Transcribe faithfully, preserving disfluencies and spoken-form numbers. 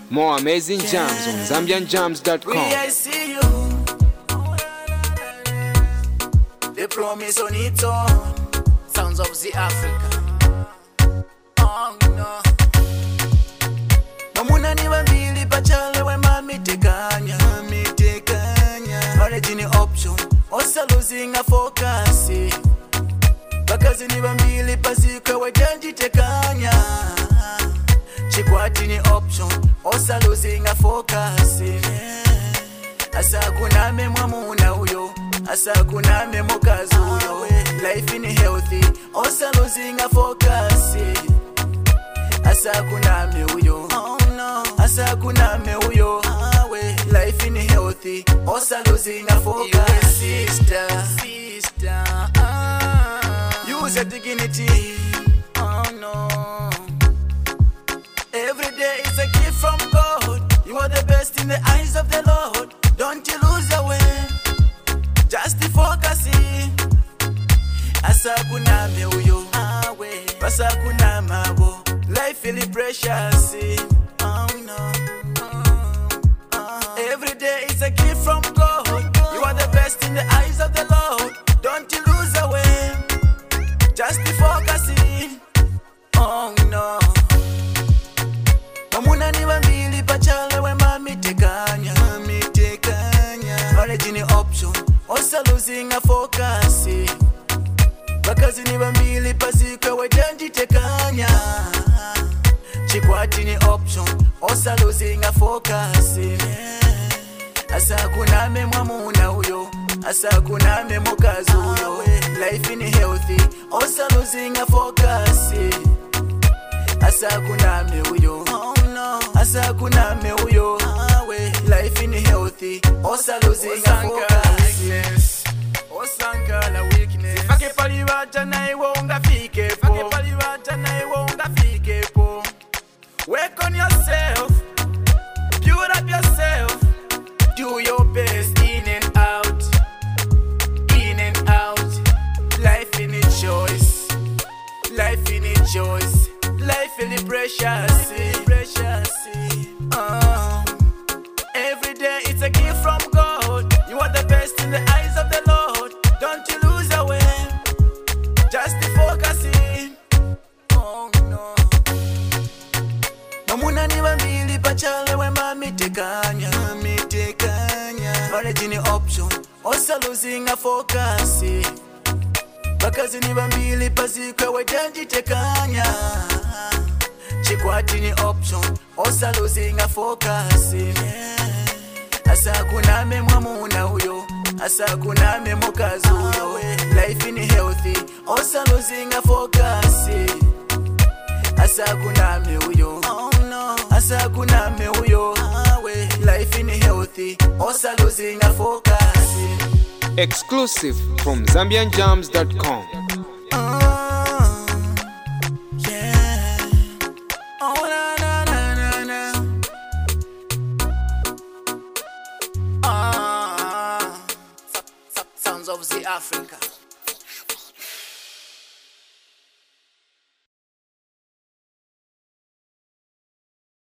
More amazing jams on Zambian Jams dot com. I see you. They promise on its own. Sounds of the Africa. Oh no. Mamuna ni wambili pachale we mami tekanya. Mami tekanya. Origin option. Osa losing a focus. Bakazi ni wambili pasika wajanji tekanya. Chikwati ni option. Osa losing a focus. Asa kuname mwamuna uyo. Asa kuname mokazi uyo. Life in healthy. Osa losing a focus. Asa kuname uyo. Asa kuname uyo. Life in healthy. Osa losing a focus. Sister, sister. Use your dignity. Oh no. Every day is a gift from God. You are the best in the eyes of the Lord. Don't you lose your way. Just focusing. Asa kuname uyo. Asa kunama wo. Life really precious. Oh no. Every day is a gift from God. You are the best in the eyes of the Lord. Don't you lose your way. Just focusing. Oh no. Mamuna ni wambili pachale we mami tekanya. Mami tekanya. Origin option. Osa losing a focus. Bakazi ni wambili pasika wajanji tekanya. Chikwati ni option. Osa losing a focus. Asa kuname mwamuna uyo. Asa kuname mokazi uyo. Life in healthy. Osa losing a focus. Asa kuname uyo. Asa kuname uyo. Life in healthy. Osa losing a focus. Osankala weakness. Fake paliwata na iwo unga fike po. Fake paliwata na iwo unga fike po. Work on yourself. Build up yourself. Do your best in and out. In and out. Life in its choice. Life in its choice. Life in the precious. Precious. Um, every day it's a gift from God. You are the best in the eyes of the Lord. Don't you lose your way. Just focusing. Oh no. Mamuna ni wambili pachale we mami tekanya. Mami tekanya. Origin option. Osa losing a focus. Bakazi ni wambili pasika wajanji tekanya. Chikwati ni option. Osa losing a focus. Asa kuname mwamuna uyo. Asa kuname mokazi uyo. Life in healthy. Osa losing a focus. Asa kuname uyo. Asa kuname uyo. Life in healthy. Osa losing a focus. Exclusive from Zambian Jams dot com. Sounds of the Africa.